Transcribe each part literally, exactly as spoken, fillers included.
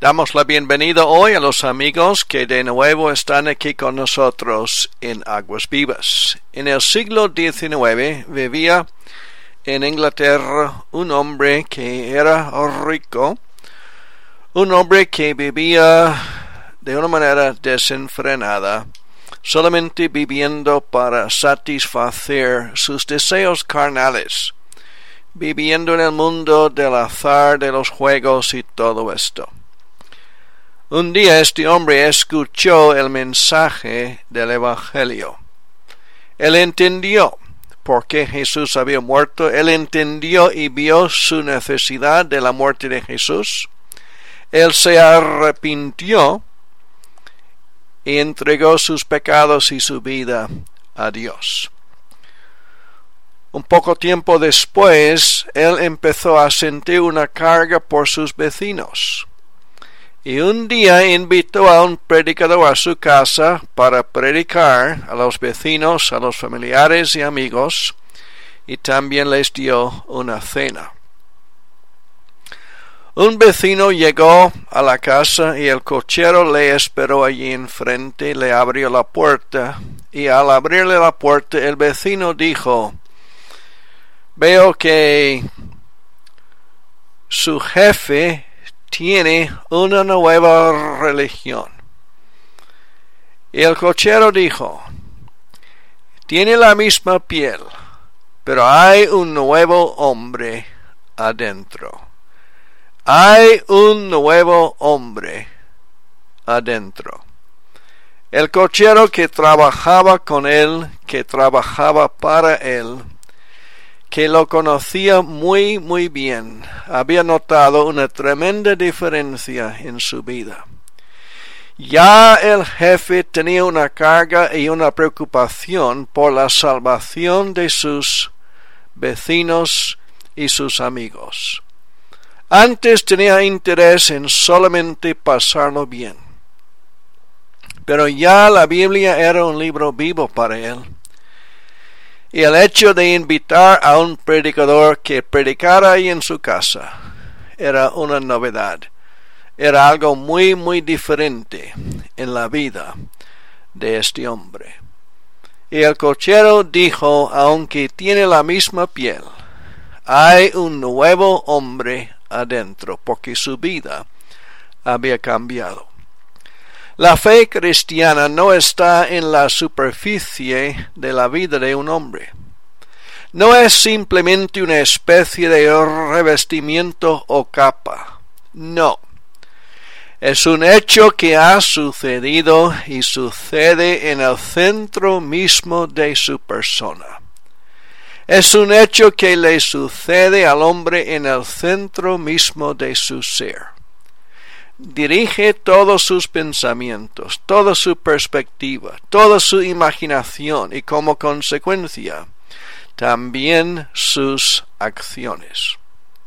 Damos la bienvenida hoy a los amigos que de nuevo están aquí con nosotros en Aguas Vivas. En el siglo diecinueve vivía en Inglaterra un hombre que era rico, un hombre que vivía de una manera desenfrenada, solamente viviendo para satisfacer sus deseos carnales, viviendo en el mundo del azar, de los juegos y todo esto. Un día este hombre escuchó el mensaje del Evangelio. Él entendió por qué Jesús había muerto. Él entendió y vio su necesidad de la muerte de Jesús. Él se arrepintió y entregó sus pecados y su vida a Dios. Un poco tiempo después, él empezó a sentir una carga por sus vecinos. Y un día invitó a un predicador a su casa para predicar a los vecinos, a los familiares y amigos, y también les dio una cena. Un vecino llegó a la casa y el cochero le esperó allí enfrente, le abrió la puerta, y al abrirle la puerta el vecino dijo: «Veo que su jefe tiene una nueva religión». Y el cochero dijo: «Tiene la misma piel, pero hay un nuevo hombre adentro. Hay un nuevo hombre adentro». El cochero que trabajaba con él, que trabajaba para él, que lo conocía muy muy bien, había notado una tremenda diferencia en su vida. Ya el jefe tenía una carga y una preocupación por la salvación de sus vecinos y sus amigos. Antes tenía interés en solamente pasarlo bien, pero ya la Biblia era un libro vivo para él. Y el hecho de invitar a un predicador que predicara ahí en su casa era una novedad. Era algo muy, muy diferente en la vida de este hombre. Y el cochero dijo: «Aunque tiene la misma piel, hay un nuevo hombre adentro», porque su vida había cambiado. La fe cristiana no está en la superficie de la vida de un hombre. No es simplemente una especie de revestimiento o capa. No. Es un hecho que ha sucedido y sucede en el centro mismo de su persona. Es un hecho que le sucede al hombre en el centro mismo de su ser. Dirige todos sus pensamientos, toda su perspectiva, toda su imaginación y como consecuencia también sus acciones.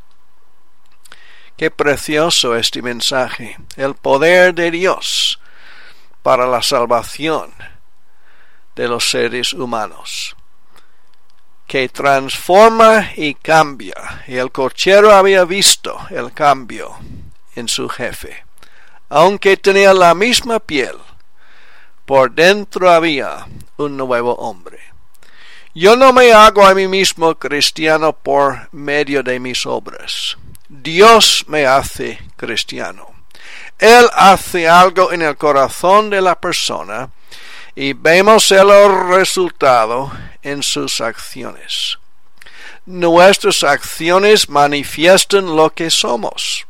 Qué precioso este mensaje, el poder de Dios para la salvación de los seres humanos, que transforma y cambia. Y el cochero había visto el cambio en su jefe. Aunque tenía la misma piel, por dentro había un nuevo hombre. Yo no me hago a mí mismo cristiano por medio de mis obras. Dios me hace cristiano. Él hace algo en el corazón de la persona y vemos el resultado en sus acciones. Nuestras acciones manifiestan lo que somos.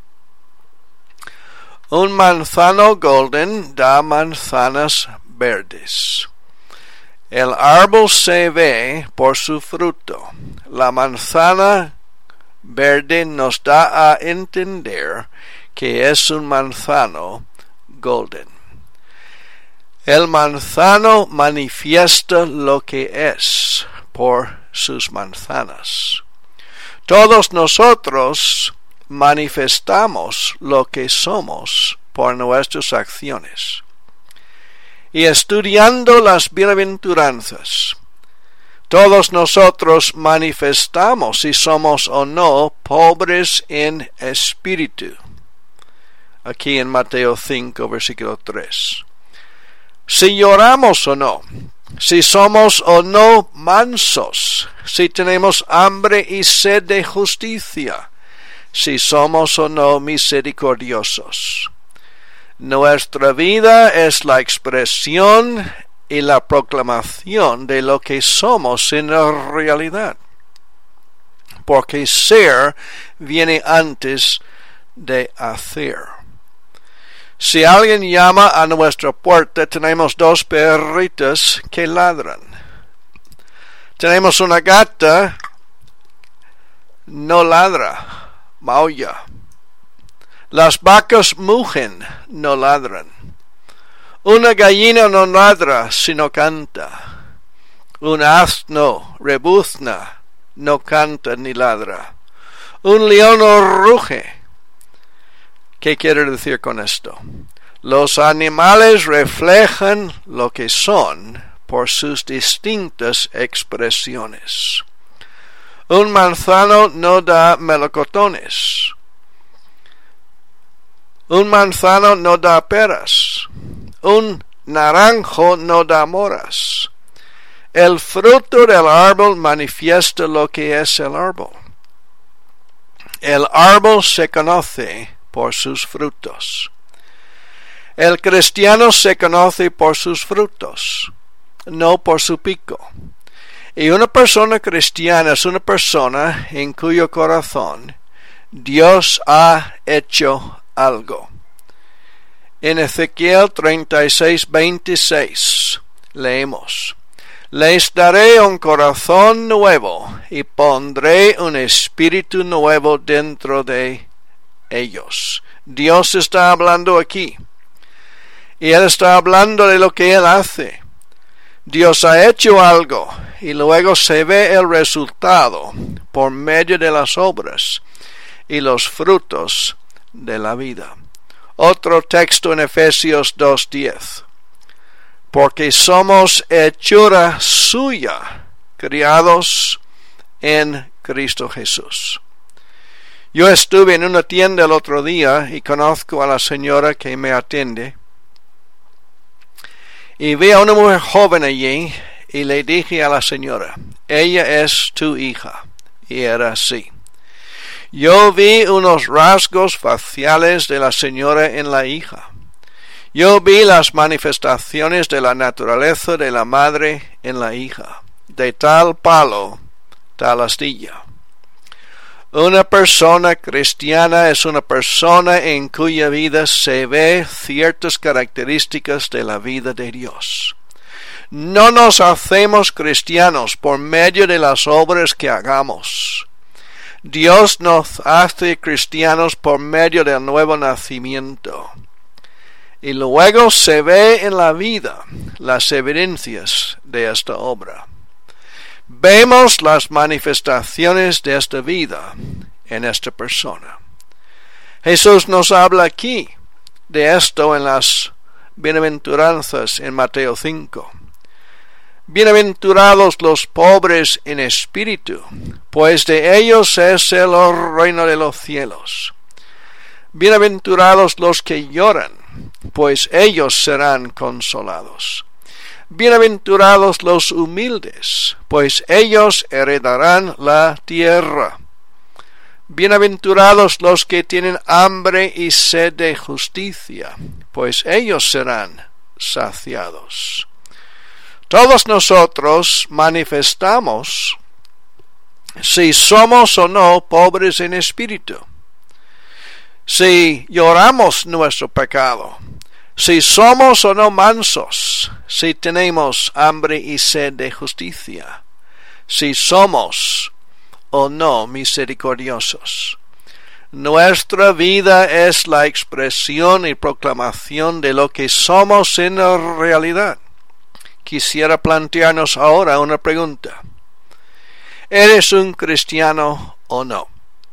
Un manzano golden da manzanas verdes. El árbol se ve por su fruto. La manzana verde nos da a entender que es un manzano golden. El manzano manifiesta lo que es por sus manzanas. Todos nosotros manifestamos lo que somos por nuestras acciones. Y estudiando las bienaventuranzas, todos nosotros manifestamos si somos o no pobres en espíritu. aquí en Mateo cinco, versículo tres. Si lloramos o no, si somos o no mansos, si tenemos hambre y sed de justicia, si somos o no misericordiosos. Nuestra vida es la expresión y la proclamación de lo que somos en la realidad, porque ser viene antes de hacer. Si alguien llama a nuestra puerta, tenemos dos perritas que ladran. Tenemos una gata, no ladra, maulla. Las vacas mugen, no ladran. Una gallina no ladra, sino canta. Un asno rebuzna, no canta ni ladra. Un león no ruge. ¿Qué quiere decir con esto? Los animales reflejan lo que son por sus distintas expresiones. Un manzano no da melocotones. Un manzano no da peras. Un naranjo no da moras. El fruto del árbol manifiesta lo que es el árbol. El árbol se conoce por sus frutos. El cristiano se conoce por sus frutos, no por su pico. Y una persona cristiana es una persona en cuyo corazón Dios ha hecho algo. En Ezequiel treinta y seis, veintiséis leemos: Les daré un corazón nuevo y pondré un espíritu nuevo dentro de ellos. Dios está hablando aquí. Y Él está hablando de lo que Él hace. Dios ha hecho algo y luego se ve el resultado por medio de las obras y los frutos de la vida. Otro texto en Efesios dos diez. Porque somos hechura suya, criados en Cristo Jesús. Yo estuve en una tienda el otro día y conozco a la señora que me atiende. Y vi a una mujer joven allí y le dije a la señora: ella es tu hija. Y era así. Yo vi unos rasgos faciales de la señora en la hija. Yo vi las manifestaciones de la naturaleza de la madre en la hija. De tal palo, tal astilla. Una persona cristiana es una persona en cuya vida se ve ciertas características de la vida de Dios. No nos hacemos cristianos por medio de las obras que hagamos. Dios nos hace cristianos por medio del nuevo nacimiento. Y luego se ve en la vida las evidencias de esta obra. Vemos las manifestaciones de esta vida en esta persona. Jesús nos habla aquí de esto en las bienaventuranzas en Mateo cinco. Bienaventurados los pobres en espíritu, pues de ellos es el reino de los cielos. Bienaventurados los que lloran, pues ellos serán consolados. Bienaventurados los humildes, pues ellos heredarán la tierra. Bienaventurados los que tienen hambre y sed de justicia, pues ellos serán saciados. Todos nosotros manifestamos si somos o no pobres en espíritu, si lloramos nuestro pecado, si somos o no mansos, si tenemos hambre y sed de justicia, si somos o no misericordiosos. Nuestra vida es la expresión y proclamación de lo que somos en la realidad. Quisiera plantearnos ahora una pregunta. ¿Eres un cristiano o no?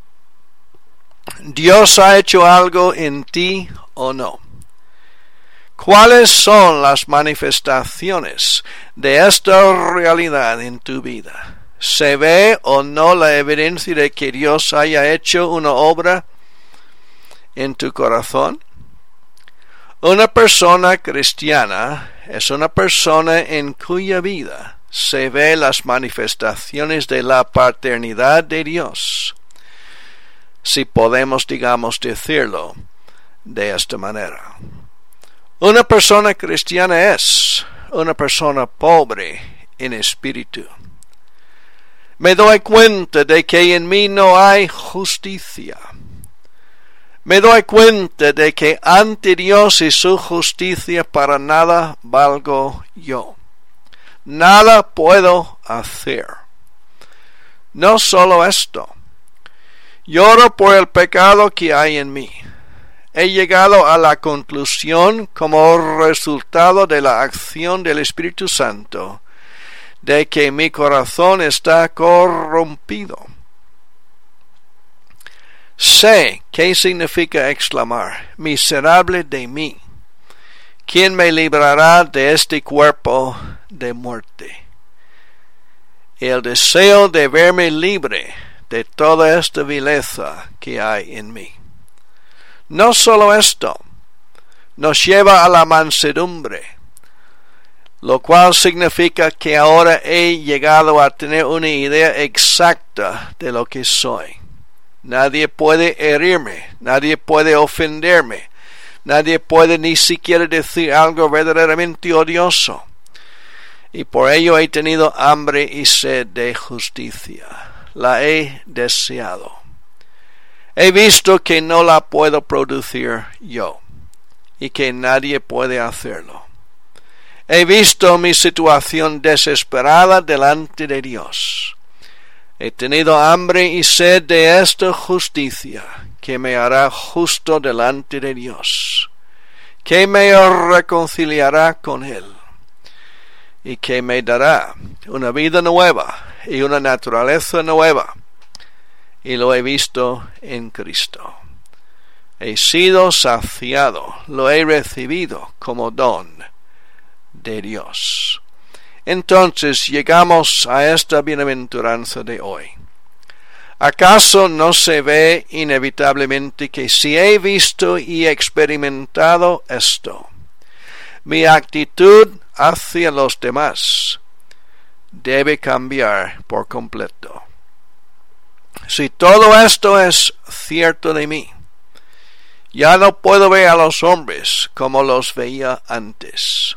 ¿Dios ha hecho algo en ti o no? ¿Cuáles son las manifestaciones de esta realidad en tu vida? ¿Se ve o no la evidencia de que Dios haya hecho una obra en tu corazón? Una persona cristiana es una persona en cuya vida se ve las manifestaciones de la paternidad de Dios, si podemos, digamos, decirlo de esta manera. Una persona cristiana es una persona pobre en espíritu. Me doy cuenta de que en mí no hay justicia. Me doy cuenta de que ante Dios y su justicia para nada valgo yo. Nada puedo hacer. No solo esto. Lloro por el pecado que hay en mí. He llegado a la conclusión, como resultado de la acción del Espíritu Santo, de que mi corazón está corrompido. Sé qué significa exclamar, miserable de mí. ¿Quién me librará de este cuerpo de muerte? El deseo de verme libre de toda esta vileza que hay en mí. No solo esto, nos lleva a la mansedumbre, lo cual significa que ahora he llegado a tener una idea exacta de lo que soy. Nadie puede herirme, nadie puede ofenderme, nadie puede ni siquiera decir algo verdaderamente odioso. Y por ello he tenido hambre y sed de justicia. La he deseado. He visto que no la puedo producir yo, y que nadie puede hacerlo. He visto mi situación desesperada delante de Dios. He tenido hambre y sed de esta justicia, que me hará justo delante de Dios, que me reconciliará con Él, y que me dará una vida nueva y una naturaleza nueva. Y lo he visto en Cristo. He sido saciado, lo he recibido como don de Dios. Entonces llegamos a esta bienaventuranza de hoy. ¿Acaso no se ve inevitablemente que si he visto y experimentado esto, mi actitud hacia los demás debe cambiar por completo? Si todo esto es cierto de mí, ya no puedo ver a los hombres como los veía antes.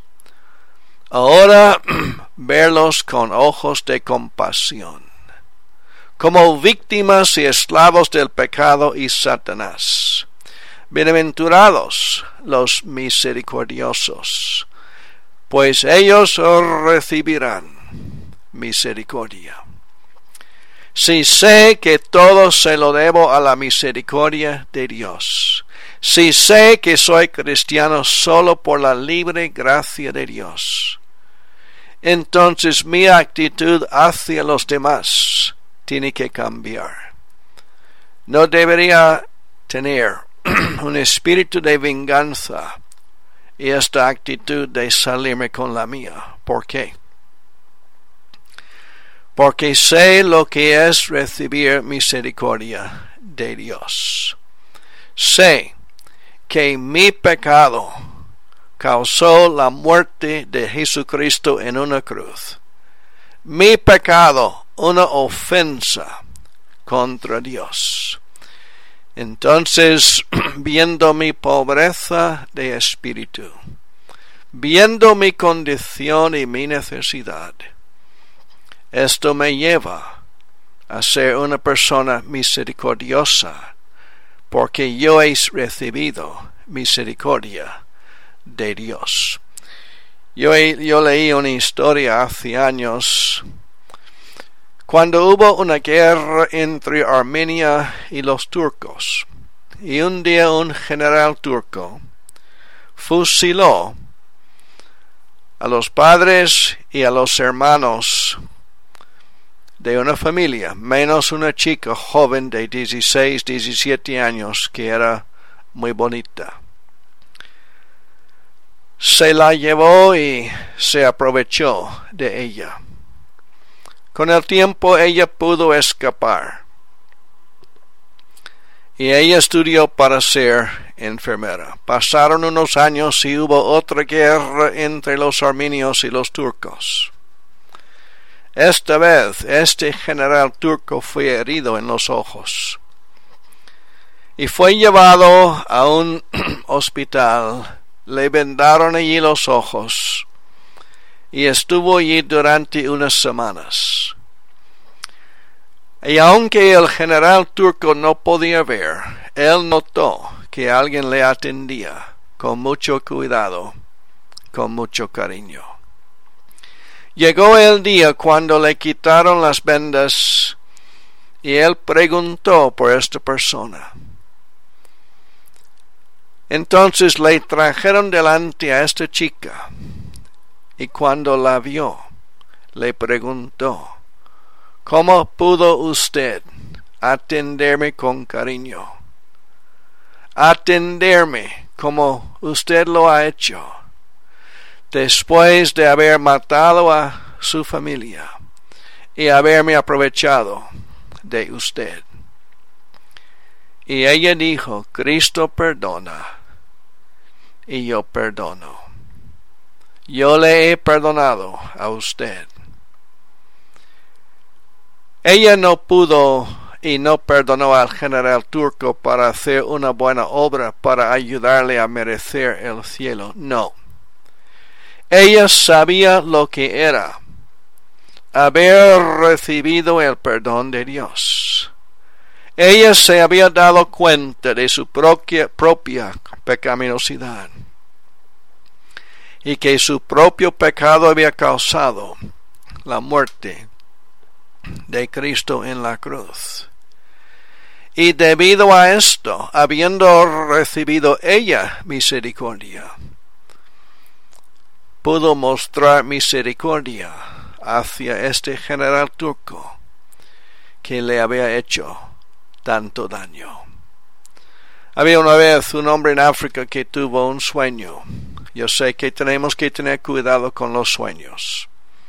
Ahora verlos con ojos de compasión, como víctimas y esclavos del pecado y Satanás. Bienaventurados los misericordiosos, pues ellos recibirán misericordia. Si sé que todo se lo debo a la misericordia de Dios, si sé que soy cristiano solo por la libre gracia de Dios, entonces mi actitud hacia los demás tiene que cambiar. No debería tener un espíritu de venganza y esta actitud de salirme con la mía. ¿Por qué? Porque sé lo que es recibir misericordia de Dios. Sé que mi pecado causó la muerte de Jesucristo en una cruz. Mi pecado, una ofensa contra Dios. Entonces, viendo mi pobreza de espíritu, viendo mi condición y mi necesidad, esto me lleva a ser una persona misericordiosa, porque yo he recibido misericordia de Dios. Yo, he, yo leí una historia hace años, cuando hubo una guerra entre Armenia y los turcos, y un día un general turco fusiló a los padres y a los hermanos de una familia, menos una chica joven de dieciséis, diecisiete años que era muy bonita. Se la llevó y se aprovechó de ella. Con el tiempo ella pudo escapar y ella estudió para ser enfermera. Pasaron unos años y hubo otra guerra entre los armenios y los turcos. Esta vez, este general turco fue herido en los ojos y fue llevado a un hospital. Le vendaron allí los ojos y estuvo allí durante unas semanas. Y aunque el general turco no podía ver, él notó que alguien le atendía con mucho cuidado, con mucho cariño. Llegó el día cuando le quitaron las vendas y él preguntó por esta persona. Entonces le trajeron delante a esta chica y cuando la vio, le preguntó: ¿cómo pudo usted atenderme con cariño? Atenderme como usted lo ha hecho, después de haber matado a su familia y haberme aprovechado de usted. Y ella dijo: Cristo perdona, y yo perdono. Yo le he perdonado a usted. Ella no pudo y no perdonó al general turco para hacer una buena obra para ayudarle a merecer el cielo. No. Ella sabía lo que era haber recibido el perdón de Dios. Ella se había dado cuenta de su propia, propia pecaminosidad y que su propio pecado había causado la muerte de Cristo en la cruz. Y debido a esto, habiendo recibido ella misericordia, pudo mostrar misericordia hacia este general turco que le había hecho tanto daño. Había una vez un hombre en África que tuvo un sueño. Yo sé que tenemos que tener cuidado con los sueños.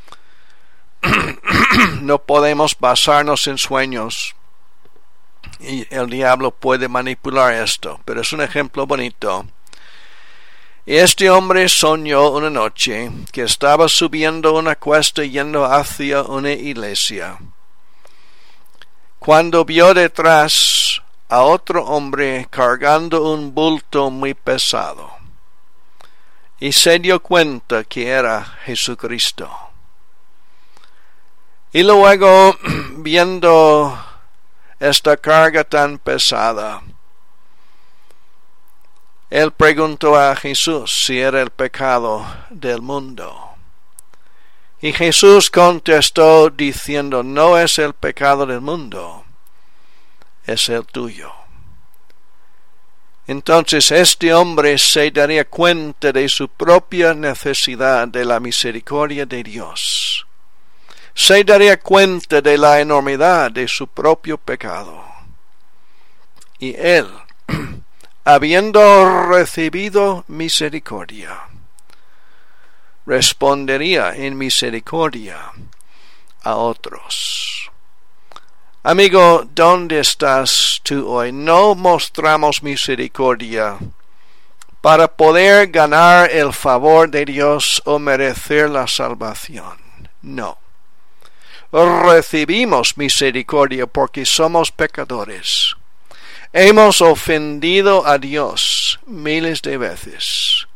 No podemos basarnos en sueños y el diablo puede manipular esto, pero es un ejemplo bonito. Y este hombre soñó una noche que estaba subiendo una cuesta yendo hacia una iglesia, cuando vio detrás a otro hombre cargando un bulto muy pesado, y se dio cuenta que era Jesucristo. Y luego, viendo esta carga tan pesada, él preguntó a Jesús si era el pecado del mundo. Y Jesús contestó diciendo: no es el pecado del mundo, es el tuyo. Entonces este hombre se daría cuenta de su propia necesidad de la misericordia de Dios. Se daría cuenta de la enormidad de su propio pecado. Y él, habiendo recibido misericordia, respondería en misericordia a otros. Amigo, ¿dónde estás tú hoy? No mostramos misericordia para poder ganar el favor de Dios o merecer la salvación. No. Recibimos misericordia porque somos pecadores. Hemos ofendido a Dios miles de veces.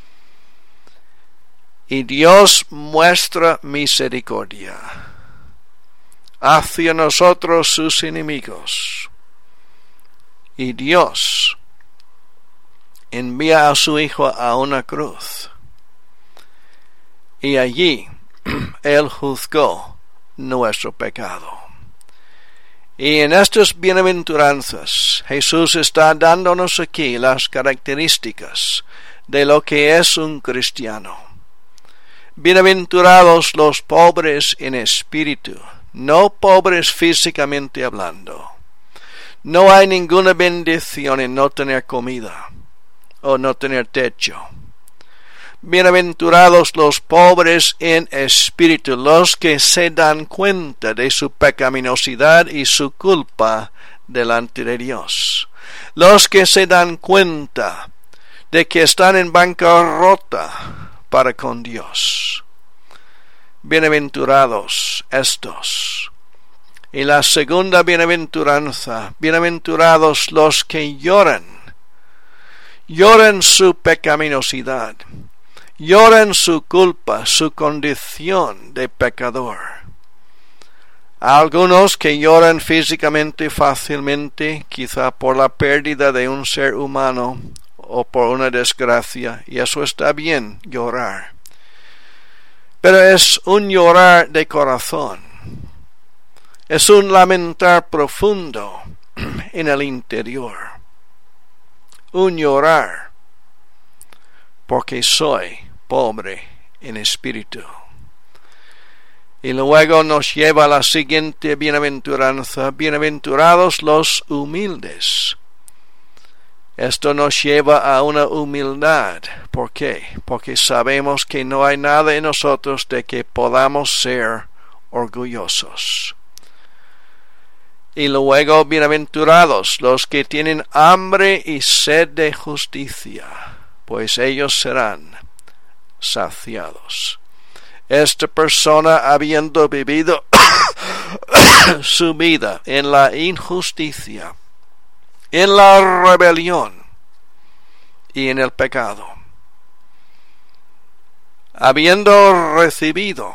Y Dios muestra misericordia hacia nosotros, sus enemigos. Y Dios envía a su Hijo a una cruz. Y allí Él juzgó nuestro pecado. Y en estas bienaventuranzas, Jesús está dándonos aquí las características de lo que es un cristiano. Bienaventurados los pobres en espíritu, no pobres físicamente hablando. No hay ninguna bendición en no tener comida o no tener techo. Bienaventurados los pobres en espíritu, los que se dan cuenta de su pecaminosidad y su culpa delante de Dios. los que se dan cuenta de que están en bancarrota para con Dios. Bienaventurados estos. Y la segunda bienaventuranza, bienaventurados los que lloran. Lloran su pecaminosidad, lloran su culpa, su condición de pecador. Algunos que lloran físicamente fácilmente, quizá por la pérdida de un ser humano o por una desgracia, y eso está bien, llorar. Pero es un llorar de corazón. Es un lamentar profundo en el interior. Un llorar porque soy pobre en espíritu. Y luego nos lleva a la siguiente bienaventuranza. Bienaventurados los humildes. Esto nos lleva a una humildad. ¿Por qué? Porque sabemos que no hay nada en nosotros de que podamos ser orgullosos. Y luego, bienaventurados los que tienen hambre y sed de justicia, pues ellos serán saciados. Esta persona, habiendo vivido su vida en la injusticia, en la rebelión y en el pecado, habiendo recibido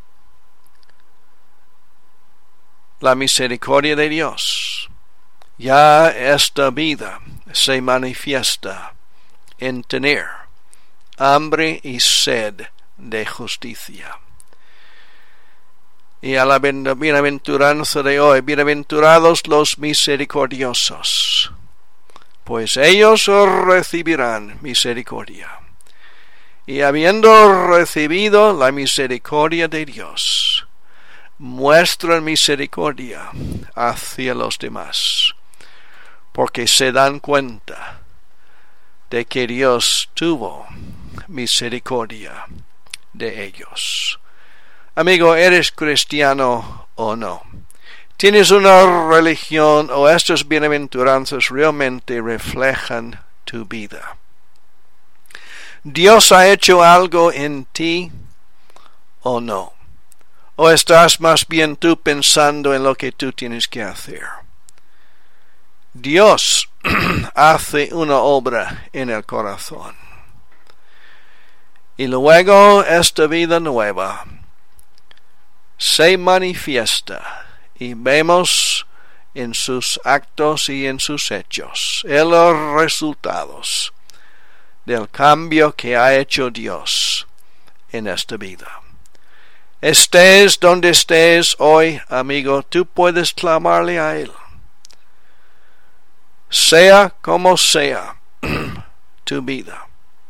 la misericordia de Dios, ya esta vida se manifiesta en tener hambre y sed de justicia. Y a la bienaventuranza de hoy, bienaventurados los misericordiosos, pues ellos recibirán misericordia. Y habiendo recibido la misericordia de Dios, muestran misericordia hacia los demás, porque se dan cuenta de que Dios tuvo misericordia de ellos. Amigo, ¿eres cristiano o no? ¿Tienes una religión o estas bienaventuranzas realmente reflejan tu vida? ¿Dios ha hecho algo en ti o no? ¿O estás más bien tú pensando en lo que tú tienes que hacer? Dios hace una obra en el corazón. Y luego esta vida nueva se manifiesta y vemos en sus actos y en sus hechos los resultados del cambio que ha hecho Dios en esta vida. Estés donde estés hoy, amigo, tú puedes clamarle a Él. Sea como sea tu vida.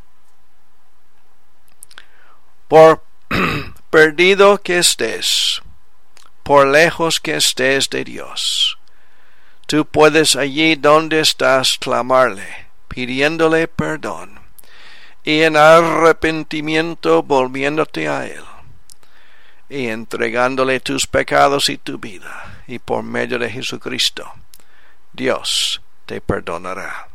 Por perdido que estés, por lejos que estés de Dios, tú puedes allí donde estás clamarle, pidiéndole perdón, y en arrepentimiento volviéndote a Él, y entregándole tus pecados y tu vida, y por medio de Jesucristo, Dios te perdonará.